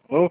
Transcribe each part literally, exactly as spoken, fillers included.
Ô,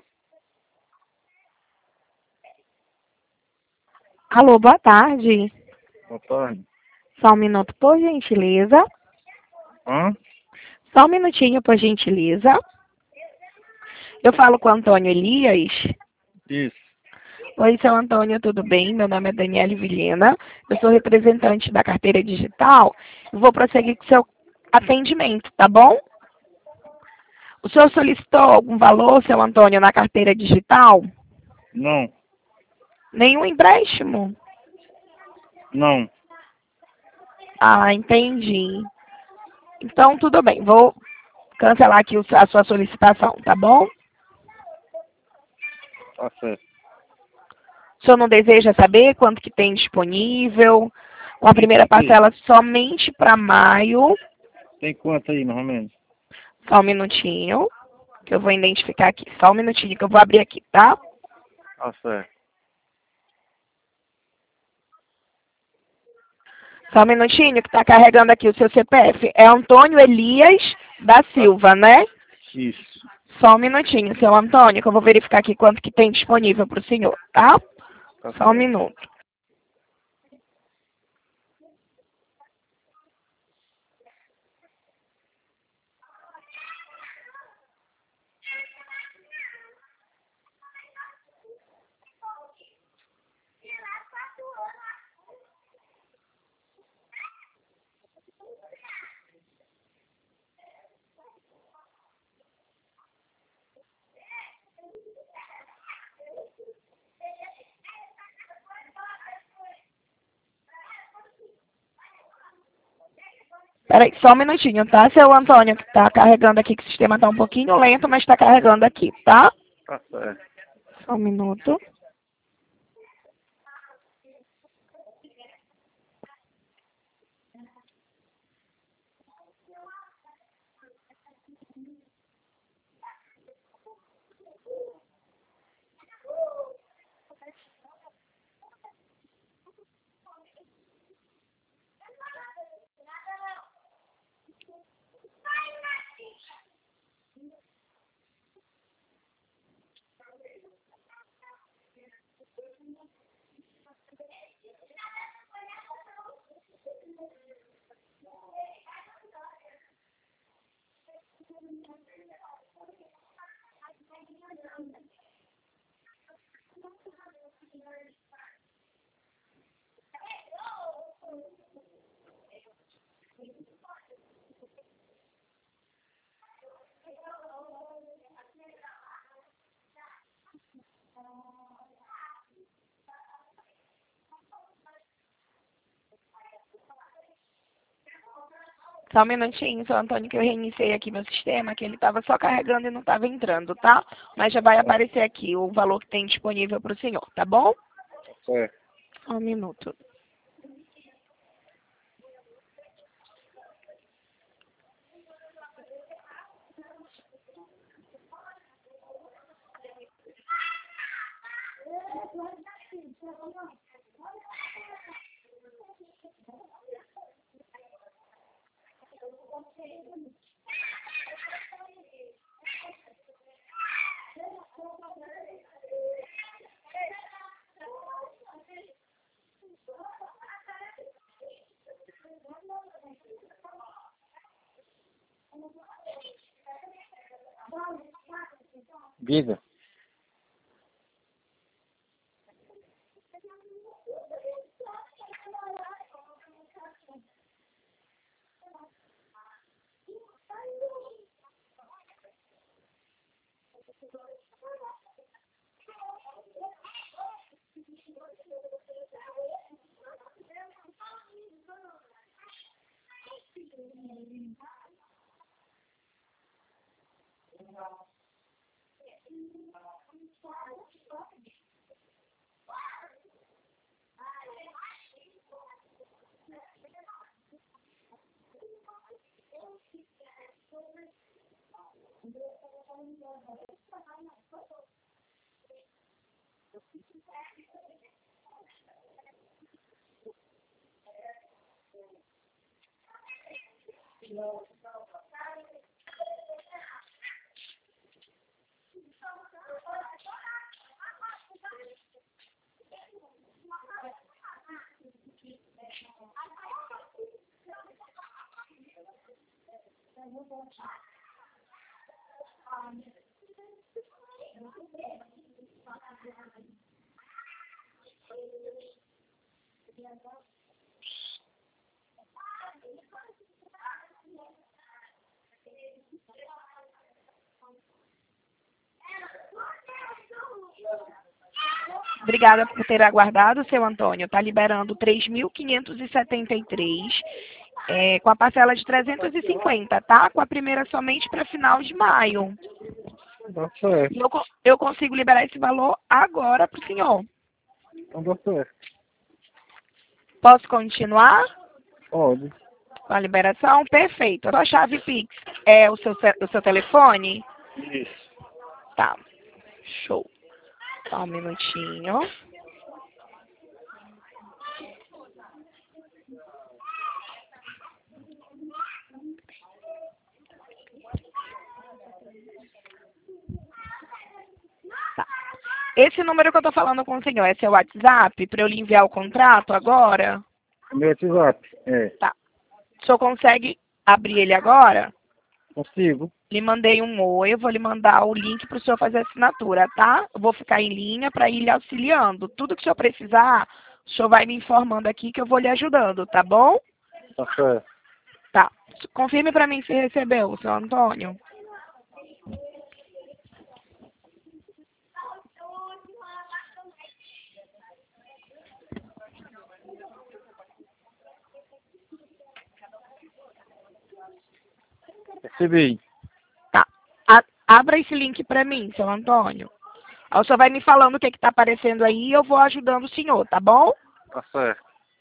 Alô, boa tarde. boa tarde. Só um minuto, por gentileza. Hã? Só um minutinho, por gentileza. Eu falo com o Antônio Elias. Isso. Oi, seu Antônio, tudo bem? Meu nome é Daniele Vilhena. Eu sou representante da carteira digital. Vou prosseguir com o seu atendimento, tá bom? O senhor solicitou algum valor, seu Antônio, na carteira digital? Não, Nenhum empréstimo? não. Ah, entendi. Então, tudo bem. Vou cancelar aqui o- a sua solicitação, tá bom? Tá certo. O senhor não deseja saber quanto que tem disponível? Com a Tem primeira quanto aí? parcela somente para maio. Tem quanto aí, mais ou menos? Só um minutinho, que eu vou identificar aqui. Só um minutinho que eu vou abrir aqui, tá? Tá certo. Só um minutinho que está carregando aqui o seu C P F. É Antônio Elias da Tá. Silva, né? Isso. Só um minutinho, seu Antônio, que eu vou verificar aqui quanto que tem disponível para o senhor, tá? Tá Só um certo. minuto. Peraí, só um minutinho, tá, seu Antônio, que tá carregando aqui, que o sistema tá um pouquinho lento, mas tá carregando aqui, tá? Tá certo. Só um minuto. Só um minutinho, seu Antônio, que eu reiniciei aqui meu sistema, que ele estava só carregando e não estava entrando, tá? Mas já vai Tá aparecer aqui o valor que tem disponível para o senhor, tá bom? certo. Só um minuto. Diga. Obrigada por ter aguardado, seu Antônio. Está liberando três mil quinhentos e setenta e três, é, com a parcela de trezentos e cinquenta, tá? Com a primeira somente para final de maio. Tá certo. Eu, co- eu consigo liberar esse valor agora para o senhor. Então tá certo. Posso continuar Pode. com a liberação? Perfeito. A sua chave Pix é o seu, ce- o seu telefone? Isso. Tá. Show. Só um minutinho. Tá. Esse número que eu tô falando com o senhor é seu WhatsApp para eu lhe enviar o contrato agora? Meu WhatsApp. É. Tá. O senhor consegue abrir ele agora? Consigo. Lhe mandei um oi, eu vou lhe mandar o link para o senhor fazer a assinatura, tá? Eu vou ficar em linha para ir lhe auxiliando. Tudo que o senhor precisar, o senhor vai me informando aqui que eu vou lhe ajudando, tá bom? Tá certo. Tá. Confirme para mim se recebeu, senhor Antônio. Recebi. Tá. A- abra esse link para mim, seu Antônio. Aí o senhor vai me falando o que está aparecendo aí e eu vou ajudando o senhor, tá bom? Tá certo.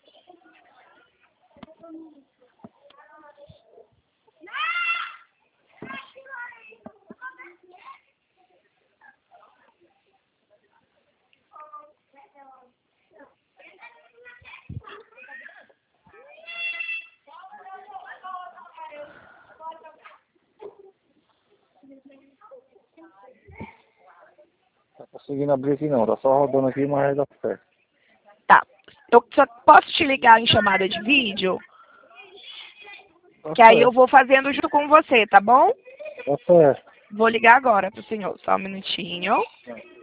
Tá conseguindo abrir aqui não. Tá só rodando aqui, mas dá certo. Tá. Eu só posso te ligar em chamada de vídeo? Tá Que aí certo. eu vou fazendo junto com você, tá bom? Tá certo. Vou ligar agora pro senhor. Só um minutinho.